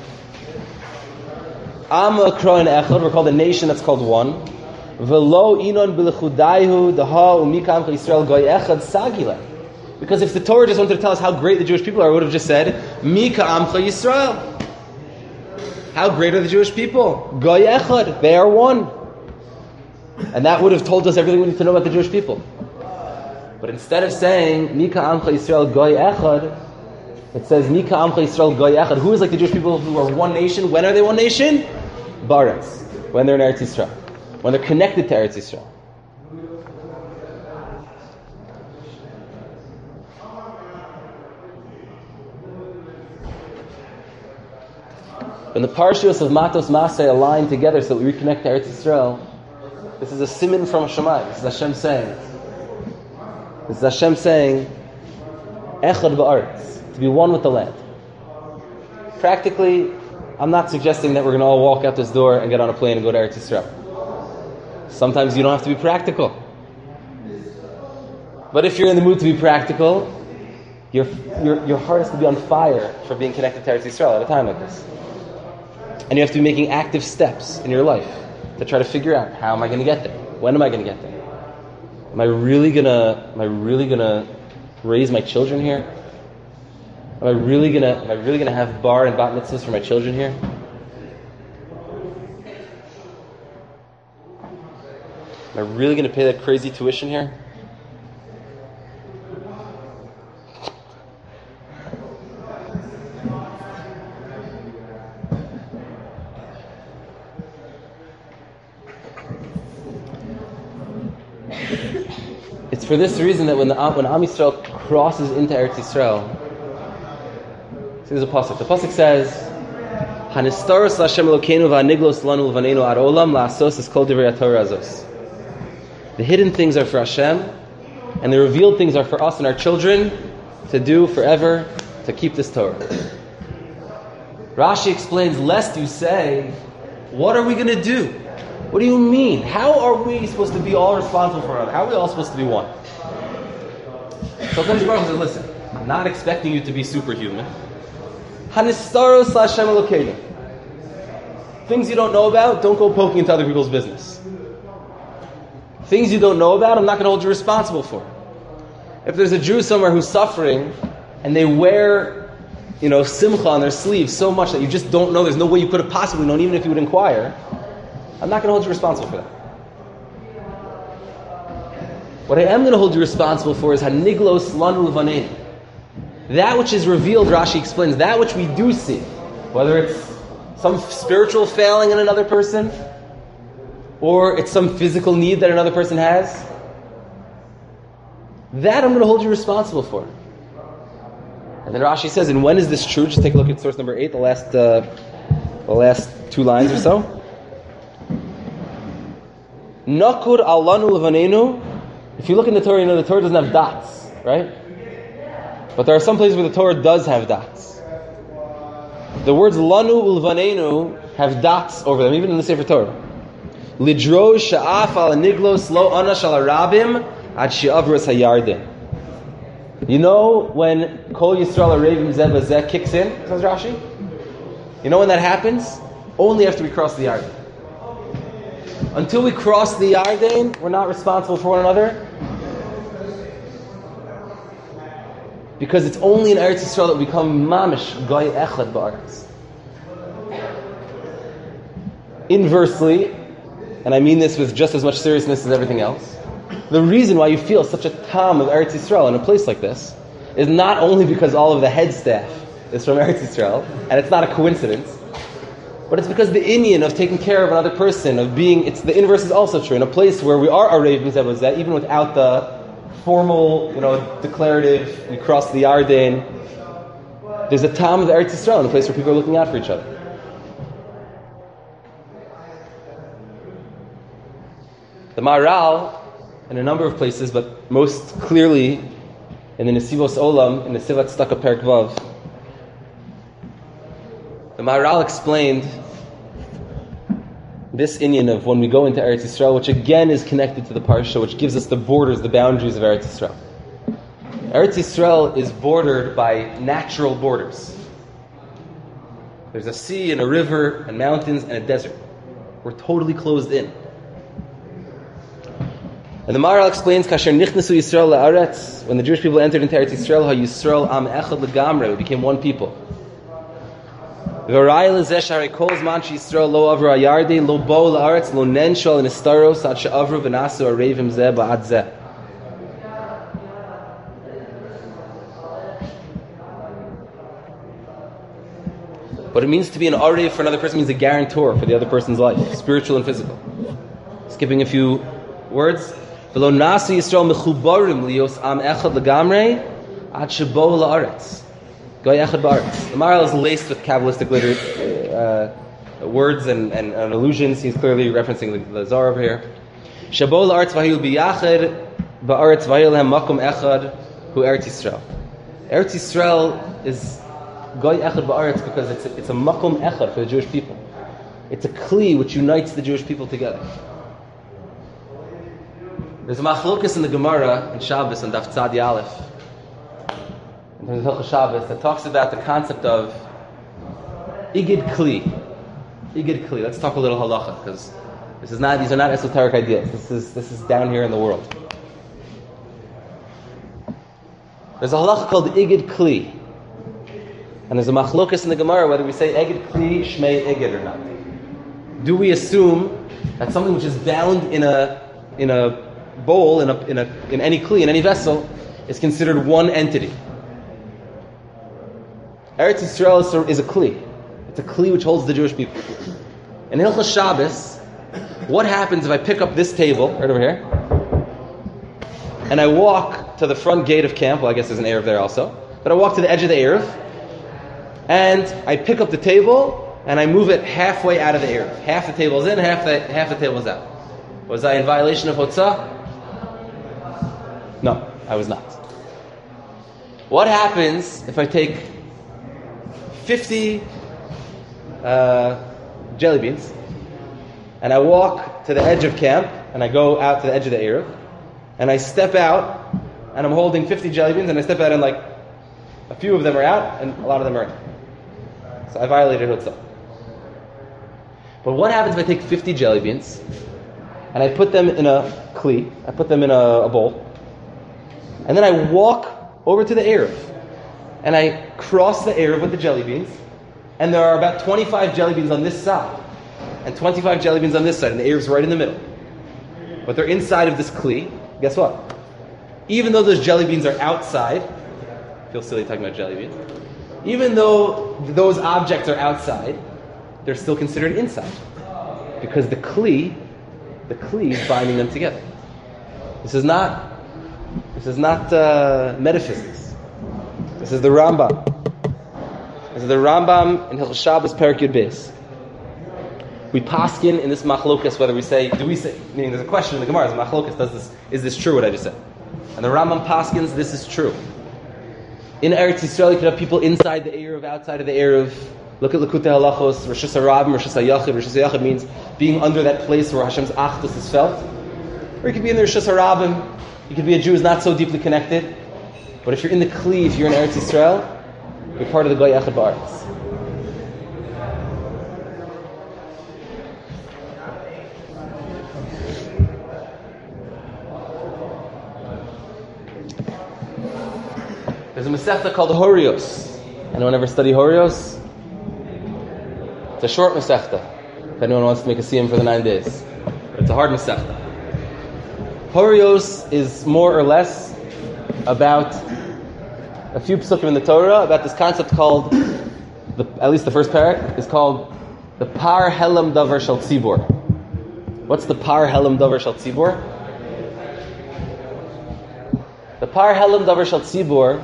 Am kroin echad, we're called a nation that's called one. V'lo inon b'lechudaihu daha u'mikam Yisrael goy echad sagila. Because if the Torah just wanted to tell us how great the Jewish people are, it would have just said Mika Amcha Yisrael. How great are the Jewish people? Goy echad, they are one. And that would have told us everything we need to know about the Jewish people. But instead of saying Mika Amcha Yisrael Goy Echad, it says Mika Amcha Yisrael Goy Echad. Who is like the Jewish people who are one nation? When are they one nation? Baretz. When they're in Eretz Yisrael. When they're connected to Eretz Yisrael. When the parshiyos of Matos Masei align together so that we reconnect to Eretz Yisrael, this is a siman from Shammai. This is Hashem saying. This is Hashem saying, Echad ba'aretz, to be one with the land. Practically, I'm not suggesting that we're going to all walk out this door and get on a plane and go to Eretz Yisrael. Sometimes you don't have to be practical. But if you're in the mood to be practical, your heart has to be on fire for being connected to Eretz Yisrael at a time like this. And you have to be making active steps in your life to try to figure out, how am I going to get there? When am I going to get there? Am I really gonna raise my children here? Am I really gonna have bar and bat mitzvahs for my children here? Am I really gonna pay that crazy tuition here? It's for this reason that when Am Yisrael crosses into Eretz Yisrael, see, there's a pasuk. The pasuk says, "Hanistaros Lashem Elokeinu v'Haniglos lanu l'vaneinu ad olam la'asos es kol divrei haTorah azos." The hidden things are for Hashem, and the revealed things are for us and our children to do forever, to keep this Torah. Rashi explains, lest you say, "What are we going to do? What do you mean? How are we supposed to be all responsible for it? How are we all supposed to be one?" So Kodesh Baruch Hu says, listen, I'm not expecting you to be superhuman. Hanistaros Lashem Elokeinu. Things you don't know about, don't go poking into other people's business. Things you don't know about, I'm not going to hold you responsible for. If there's a Jew somewhere who's suffering, and they wear, simcha on their sleeves so much that you just don't know, there's no way you could have possibly known, even if you would inquire, I'm not going to hold you responsible for that. What I am going to hold you responsible for is haniglos lanu l'vaneinu. That which is revealed, Rashi explains, that which we do see, whether it's some spiritual failing in another person, or it's some physical need that another person has, that I'm going to hold you responsible for. And then Rashi says, and when is this true? Just take a look at source number 8, the last 2 lines or so. Nakur alanu l'vaneinu. If you look in the Torah, the Torah doesn't have dots, right? But there are some places where the Torah does have dots. The words lanu ulvaneinu have dots over them, even in the Sefer Torah. Lidro sha'af al niglos lo anash al arabim ad she'avros hayarden. When Kol Yisrael Arevim Zeh B'Zeh kicks in, says Rashi? When that happens? Only after we cross the Yarden. Until we cross the Yarden, we're not responsible for one another. Because it's only in Eretz Yisrael that we become mamish goy echad ba'aretz. Inversely, and I mean this with just as much seriousness as everything else, the reason why you feel such a tam of Eretz Yisrael in a place like this is not only because all of the head staff is from Eretz Yisrael, and it's not a coincidence, but it's because the inyan of taking care of another person, of being, the inverse is also true. In a place where we are arev b'zeh b'zeh, even without the formal, declarative, we cross the Yarden, there's a tam of Eretz Yisrael in a place where people are looking out for each other. The Maharal, in a number of places, but most clearly in the Nesivos Olam, in the Sivat Staka Perek Vav, the Maharal explained this inyan of when we go into Eretz Yisrael, which again is connected to the Parsha, which gives us the borders, the boundaries of Eretz Yisrael. Eretz Yisrael is bordered by natural borders. There's a sea and a river and mountains and a desert. We're totally closed in. And the Maharal explains, Kasher nichnasu Yisrael la'aretz, when the Jewish people entered into Eretz Yisrael, ha Yisrael am echad legamre, we became one people. V'arai lezeh sharei kol zman sheYisrael lo avru hayardei lo bo la'aretz lo nen shol nistaros ad she'avru v'nasu arevim zeh ba'ad zeh. What it means to be an arev for another person means a guarantor for the other person's life, spiritual and physical. Skipping a few words. V'lo nasu Yisrael mechubarim lios am echad legamre ad shebo la'aretz. Goy echad ba'aretz. The Maharal is laced with Kabbalistic words and allusions. He's clearly referencing the Zohar over here. Shebo la'aretz v'hayu b'yachad ba'aretz v'hayu lehem makom echad hu Eretz Yisrael. Eretz Yisrael is Goy echad ba'aretz because it's a makom echad for the Jewish people. It's a kli which unites the Jewish people together. There's a machlokas in the Gemara in Shabbos on Daf Tzadi Aleph, in terms of Hilchos Shabbos, that talks about the concept of Igid Kli. Igid Kli. Let's talk a little halacha, because these are not esoteric ideas. This is down here in the world. There's a halacha called Igid Kli. And there's a machlokas in the Gemara whether we say Igid Kli, Shmei Igid or not. Do we assume that something which is bound in a bowl, in any kli, in any vessel, is considered one entity? Eretz Yisrael is a kli. It's a kli which holds the Jewish people. In Hilchos Shabbos, what happens if I pick up this table, right over here, and I walk to the front gate of camp? Well, I guess there's an Erev there also. But I walk to the edge of the Erev, and I pick up the table, and I move it halfway out of the Erev. Half the table is in, half the table is out. Was I in violation of Hotzah? No, I was not. What happens if I take 50 jelly beans, and I walk to the edge of camp, and I go out to the edge of the Erev, and I step out, and I'm holding 50 jelly beans, and I step out, and like a few of them are out, and a lot of them are in. So I violated Hotzah. But what happens if I take 50 jelly beans, and I put them in a kli, I put them in a bowl, and then I walk over to the Erev, and I cross the Erev with the jelly beans, and there are about 25 jelly beans on this side, and 25 jelly beans on this side, and the Erev's right in the middle. But they're inside of this kli. Guess what? Even though those jelly beans are outside, I feel silly talking about jelly beans, even though those objects are outside, they're still considered inside. Because the kli is binding them together. This is not metaphysics. This is the Rambam. This is the Rambam in Hilchos Shabbos Perek Yud Beis. We paskin in this machlokas whether meaning there's a question in the Gemara, is machlokas, is this true what I just said? And the Rambam paskins, this is true. In Eretz Yisrael you could have people inside the Erev, outside of the Erev. Look at Likutei Halachos, Rosh Hashanah, Rosh Hashanah. Rosh Hashanah means being under that place where Hashem's Achdus is felt. Or you could be in the Rosh Hashanah. You could be a Jew who's not so deeply connected. But if you're in the Kli, if you're in Eretz Yisrael, you're part of the Goy Echad Ba'aretz. There's a Masechta called Horios. Anyone ever study Horios? It's a short Masechta, if anyone wants to make a siyum for the 9 days. But it's a hard Masechta. Horios is more or less about a few psukim in the Torah about this concept called, at least the first parak, is called the Par Helam Davar Shel Tzibor. What's the Par Helam Davar Shel Tzibor? The Par Helam Davar Shel Tzibor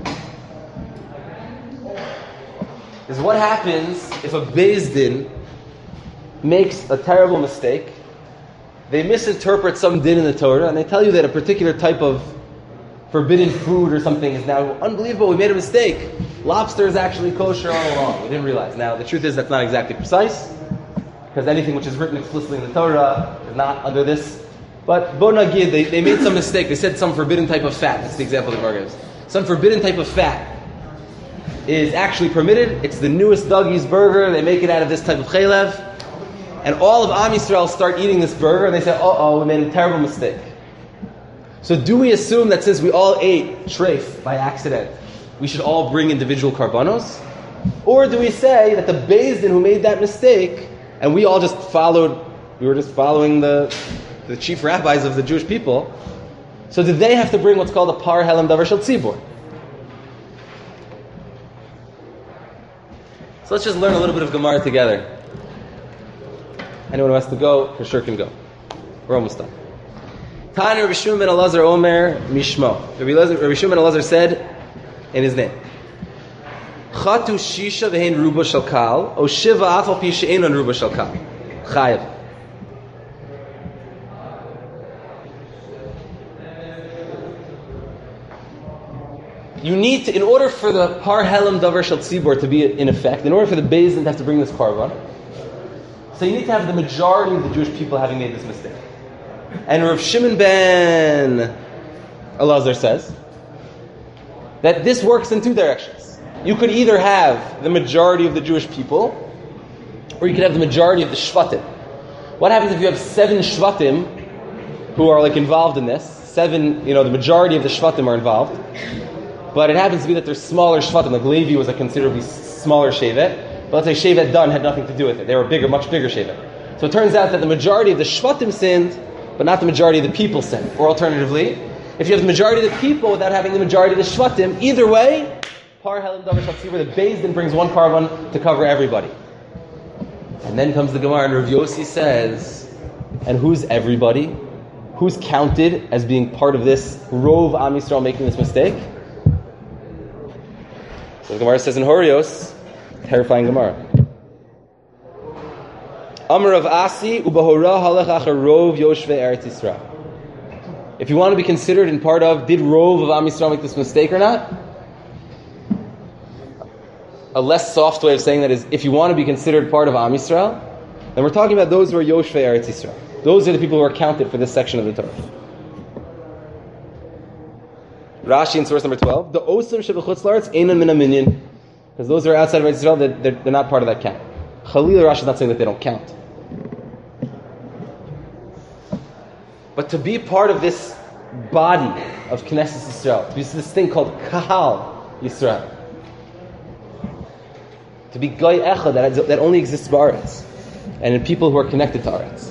is what happens if a Beis Din makes a terrible mistake. They misinterpret some din in the Torah, and they tell you that a particular type of forbidden food or something is now unbelievable. We made a mistake. Lobster is actually kosher all along. We didn't realize. Now, the truth is that's not exactly precise, because anything which is written explicitly in the Torah is not under this. But Bo Nagid, they made some mistake. They said some forbidden type of fat. That's the example the Gemara gives. Some forbidden type of fat is actually permitted. It's the newest Dougie's burger. They make it out of this type of chaylev. And all of Am Yisrael start eating this burger, and they say, we made a terrible mistake. So do we assume that since we all ate treif by accident, we should all bring individual karbanos? Or do we say that the Beis Din who made that mistake, and we all just were just following the chief rabbis of the Jewish people, so did they have to bring what's called a Par Helam Davar Shel Tzibor? So let's just learn a little bit of Gemara together. Anyone who has to go, for sure can go. We're almost done. Tanya Rabbi Shimon ben Elazar Omer Mishmo. Rabbi Shimon ben Elazar said in his name, Chatu shisha v'hein ruba shel kal, o shiva afal pi she'enon ruba shel kal. Chayav. You need to, in order for the Par Helam Davar Shel Tzibor to be in effect, in order for the Beis Din to have to bring this korban, so you need to have the majority of the Jewish people having made this mistake. And Rav Shimon ben Elazar says that this works in two directions. You could either have the majority of the Jewish people, or you could have the majority of the Shvatim. What happens if you have 7 Shvatim who are involved in this? 7, the majority of the Shvatim are involved. But it happens to be that there's smaller Shvatim, like Levi was a considerably smaller Shevet. But let's say Shevet Dan had nothing to do with it. They were bigger, much bigger Shevet. So it turns out that the majority of the Shvatim sinned, but not the majority of the people sinned. Or alternatively, if you have the majority of the people without having the majority of the Shvatim, either way, Par Helim Davar Shatzibur, the Beis Din brings one carbon to cover everybody. And then comes the Gemara, and Rav Yossi says, and who's everybody? Who's counted as being part of this Rov Am Yisrael making this mistake? So the Gemara says in Horios, terrifying Gemara. Amar of Asi ubahora halach achar Rov Yoshvei Eretz Yisrael. If you want to be considered in part of, did Rov of Am Yisrael make this mistake or not? A less soft way of saying that is, if you want to be considered part of Am Yisrael, then we're talking about those who are Yoshvei Eretz Yisrael. Those are the people who are counted for this section of the Torah. Rashi in source number 12, the Osam Shebechutz La'aretz Einan Min HaMinyan, because those who are outside of Eretz Yisrael, they're not part of that count. Chalil Rashi is not saying that they don't count. But to be part of this body of Knesset Yisrael, to be this thing called Kahal Yisrael, to be Goy Echad, that only exists in Aretz, and in people who are connected to Aretz.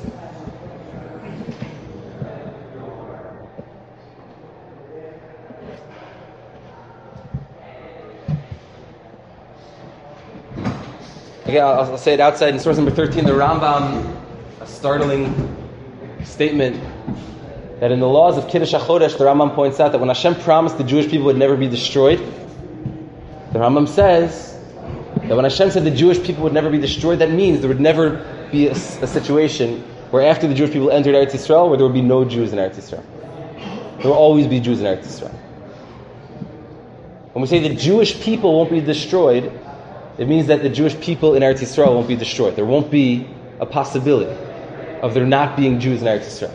Again, I'll say it outside in source number 13, the Rambam, a startling statement that in the laws of Kiddush HaChodesh, the Rambam points out that when Hashem promised the Jewish people would never be destroyed, the Rambam says that when Hashem said the Jewish people would never be destroyed, that means there would never be a situation where after the Jewish people entered Eretz Yisrael, where there would be no Jews in Eretz Yisrael. There will always be Jews in Eretz Yisrael. When we say the Jewish people won't be destroyed, it means that the Jewish people in Eretz Yisrael won't be destroyed. There won't be a possibility of there not being Jews in Eretz Yisrael.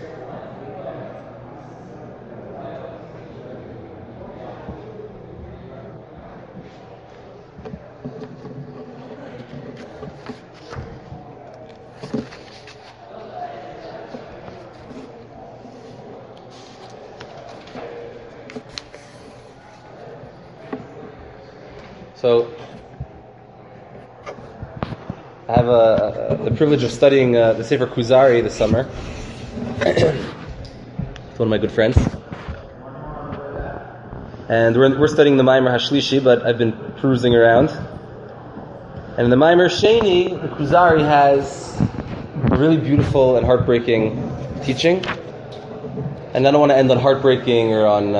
So, I have the privilege of studying the Sefer Kuzari this summer with one of my good friends. And we're studying the Maimer Hashlishi, but I've been perusing around. And in the Maimer Sheni, the Kuzari has a really beautiful and heartbreaking teaching. And I don't want to end on heartbreaking or on...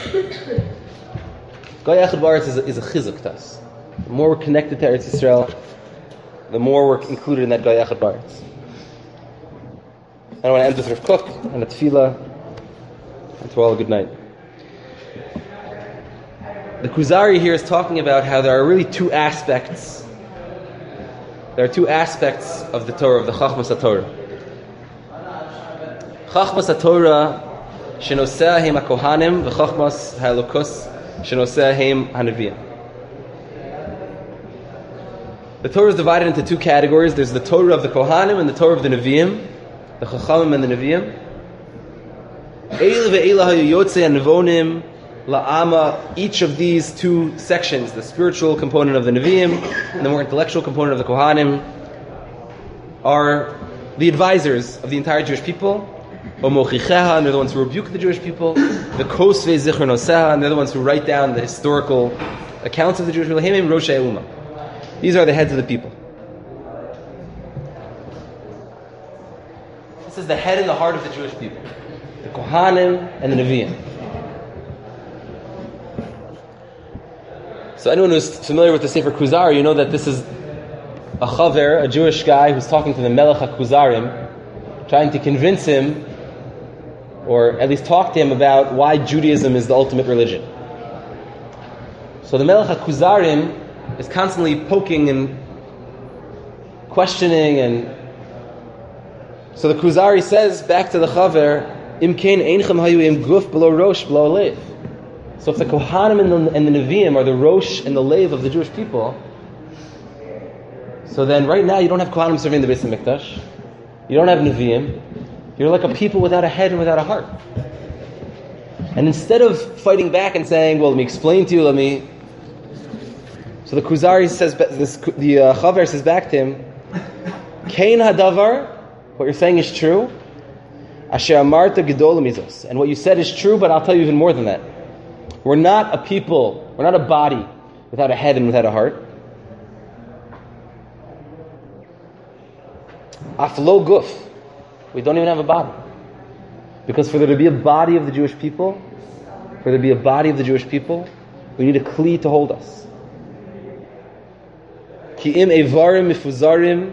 Goy Echad B'Aretz is a chizuk to us. The more we're connected to Eretz Yisrael, the more we're included in that Goy Echad B'Aretz. I want to end with Rav Kook and a tefillah, and to all a good night. The Kuzari here is talking about how there are really two aspects. There are two aspects of the Torah, of the Chachmas HaTorah. Chachmas HaTorah shenosea heim HaKohanim v'Chachmas HaElokus shenosea heim HaNeviim. The Torah is divided into two categories. There's the Torah of the Kohanim and the Torah of the Nevi'im, the Chachamim and the Nevi'im. Eil ve'eila hayotzei hanevonim la'ama. Each of these two sections, the spiritual component of the Nevi'im and the more intellectual component of the Kohanim, are the advisors of the entire Jewish people. Omochicheha, and they're the ones who rebuke the Jewish people. The Kosvei Zichron Oseha, and they're the ones who write down the historical accounts of the Jewish people. Heimim Roshei Umah. These are the heads of the people. This is the head and the heart of the Jewish people. The Kohanim and the Nevi'im. So anyone who's familiar with the Sefer Kuzari, you know that this is a chaver, a Jewish guy who's talking to the Melech HaKuzarim, trying to convince him, or at least talk to him about why Judaism is the ultimate religion. So the Melech HaKuzarim is constantly poking and questioning and So the Kuzari says back to the Chaver, Im kein einchem hayu im guf below rosh below lev. So if the Kohanim and the Nevi'im are the rosh and the lev of the Jewish people, so then right now you don't have Kohanim serving the Beis HaMikdash, you don't have Nevi'im, you're like a people without a head and without a heart. And instead of fighting back and saying, well, let me explain to you, So the Kuzari says, the Chaver says back to him, Kain hadavar, what you're saying is true. Asher amarta gedol mizos, and what you said is true, but I'll tell you even more than that. We're not a people, we're not a body without a head and without a heart. Aflo guf, we don't even have a body. Because for there to be a body of the Jewish people, we need a kli to hold us. Ki im evarim mifuzarim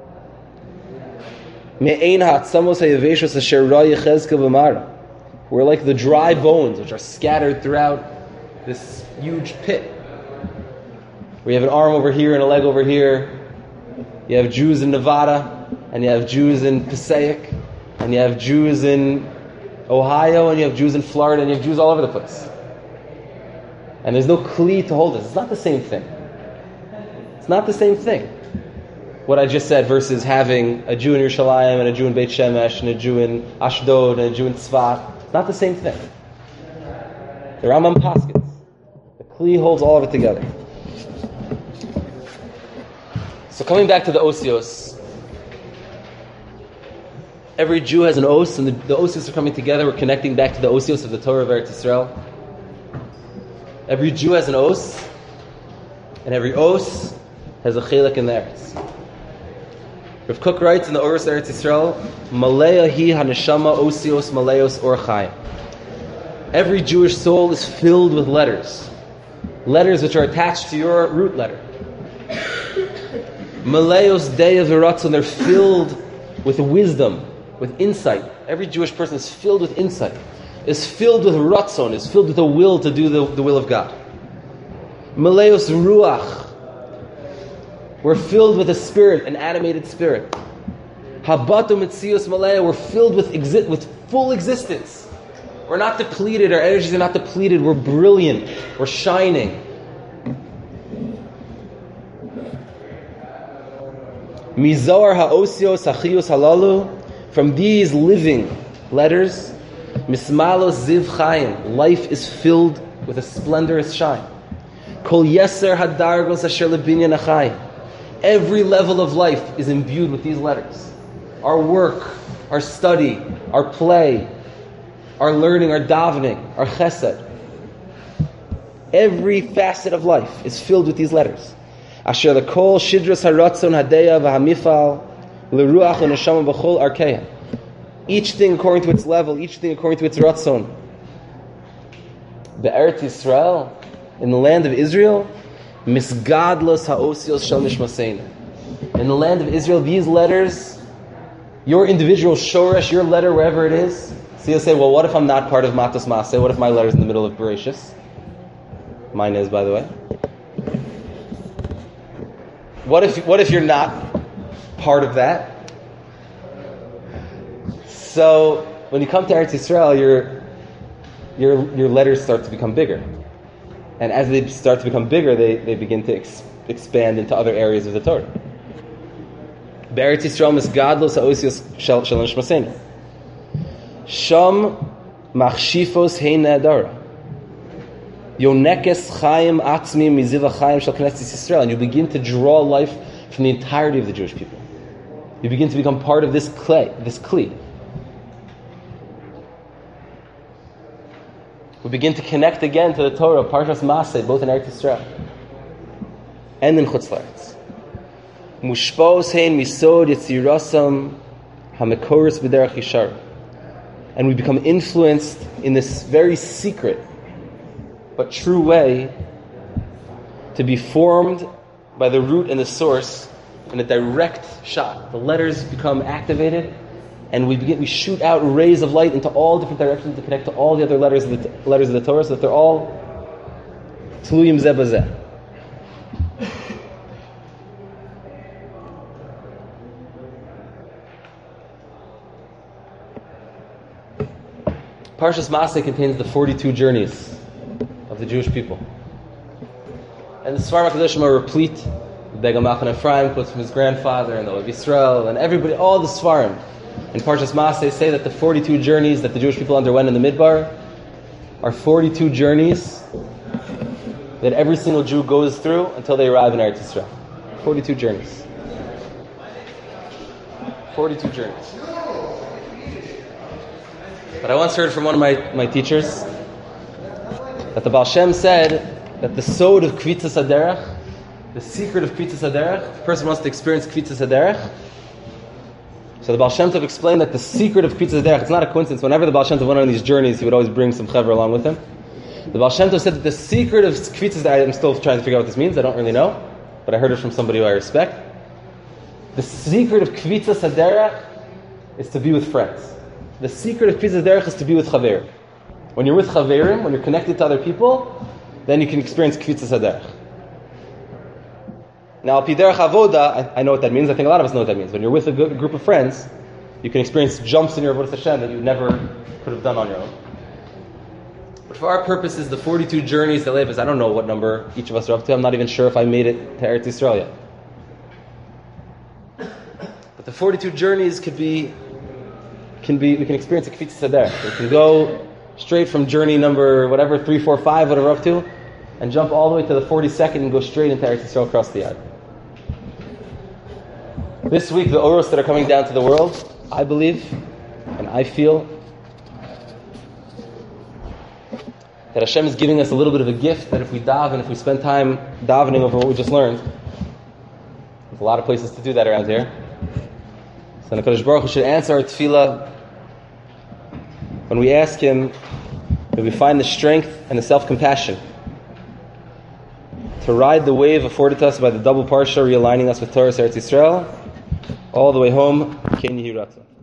me'ein ha'atzamos ha'yaveshos asher ra Yechezkel b'mara. We're like the dry bones which are scattered throughout this huge pit. We have an arm over here and a leg over here. You have Jews in Nevada, and you have Jews in Passaic, and you have Jews in Ohio, and you have Jews in Florida, and you have Jews all over the place. And there's no kli to hold us. It's not the same thing. It's not the same thing. What I just said versus having a Jew in Yerushalayim and a Jew in Beit Shemesh and a Jew in Ashdod and a Jew in Tzfat. It's not the same thing. The Rambam Paskins. The kli holds all of it together. So coming back to the Osios, every Jew has an Os, and the Osios are coming together. We're connecting back to the Osios of the Torah of Eretz Yisrael. Every Jew has an Os, and every Os has a Chelek in the Eretz. Rav Kook writes in the Oros Eretz Yisrael, Malaya hi haneshama Osios Malayos or Chaim. Every Jewish soul is filled with letters. Letters which are attached to your root letter. Malayos Deya V'Ratzon, they're filled with wisdom, with insight. Every Jewish person is filled with insight, is filled with Ratzon, is filled with a will to do the will of God. Malayos Ruach, we're filled with a spirit, an animated spirit. Habatu Mitzios Malaya, we're filled with full existence. We're not depleted, our energies are not depleted, we're brilliant, we're shining. Mizoar ha'osios ha'chiyos halalu, from these living letters, mismalos ziv chayim, life is filled with a splendorous shine. Kol yeser hadargos asher lebinyan achayim, every level of life is imbued with these letters. Our work, our study, our play, our learning, our davening, our chesed, every facet of life is filled with these letters. Asher lekol shidros haratzon hadeya v'hamifal l'ruach u'neshama b'chol arkeya. Each thing according to its level, each thing according to its ratzon. Be'eretz Yisrael, in the land of Israel, misgadlos ha'osios shel nishmaseinu. In the land of Israel, these letters, your individual shoresh, your letter, wherever it is. So you'll say, well, what if I'm not part of Matos Maseh? What if my letter's in the middle of Bereshis? Mine is, by the way. What if you're not part of that? So when you come to Eretz Yisrael, your letters start to become bigger, and as they start to become bigger, they begin to expand into other areas of the Torah. Be'eretz Yisrael misgadlos ha'osios shel nishmaseinu. Sham machshifos hein ne'adara. Yonekes Chaim Atzmi Miziva Chaim Shal Knesset Yisrael, and you begin to draw life from the entirety of the Jewish people. You begin to become part of this kli. We begin to connect again to the Torah, Parshas Maseh, both in Eretz Yisrael and in Chutz La'aretz. Mushpos hein misod yitzirasam hamekoros b'derech yishar, and we become influenced in this very secret but true way to be formed by the root and the source in a direct shot. The letters become activated, and we shoot out rays of light into all different directions to connect to all the other letters of the Torah, so that they're all tluyim zeh b'zeh. Parshas Maseh contains the 42 journeys of the Jewish people. And the Sfarim HaKadoshim are replete. Begel Machon Ephraim quotes from his grandfather, and the Ohev Yisrael, and everybody, all the Sfarim in Parshas Maseh say that the 42 journeys that the Jewish people underwent in the Midbar are 42 journeys that every single Jew goes through until they arrive in Eretz Yisrael. 42 journeys. 42 journeys. But I once heard from one of my teachers that the Baal Shem said that the sod of Kvitzas HaDerech, the secret of Kvitzas HaDerech, if a person wants to experience Kvitzas HaDerech, so the Baal Shem Tov explained that the secret of Kvitzas HaDerech, it's not a coincidence, whenever the Baal Shem Tov went on these journeys, he would always bring some chaver along with him. The Baal Shem Tov said that the secret of Kvitzas HaDerech, I'm still trying to figure out what this means, I don't really know, but I heard it from somebody who I respect. The secret of Kvitzas HaDerech is to be with friends. The secret of Kvitzas HaDerech is to be with chaverim. When you're with chaverim, when you're connected to other people, then you can experience Kvitzas HaDerech. Now, Piderach Avoda, I know what that means. I think a lot of us know what that means. When you're with a group of friends, you can experience jumps in your Avodas Hashem that you never could have done on your own. But for our purposes, the 42 journeys to live is, I don't know what number each of us are up to. I'm not even sure if I made it to Eretz Yisrael yet. But the 42 journeys we can experience a Kvitzas HaDerech. We can go straight from journey number whatever, 3, 4, 5, whatever we're up to, and jump all the way to the 42nd and go straight into Eretz Yisrael across the Yad. This week, the Oros that are coming down to the world, I believe, and I feel, that Hashem is giving us a little bit of a gift, that if we daven, if we spend time davening over what we just learned, there's a lot of places to do that around here. So the HaKadosh Baruch Hu should answer our tefillah when we ask Him that we find the strength and the self-compassion to ride the wave afforded to us by the double parsha realigning us with Torah Eretz Yisrael all the way home. Ken Yehi Ratzon.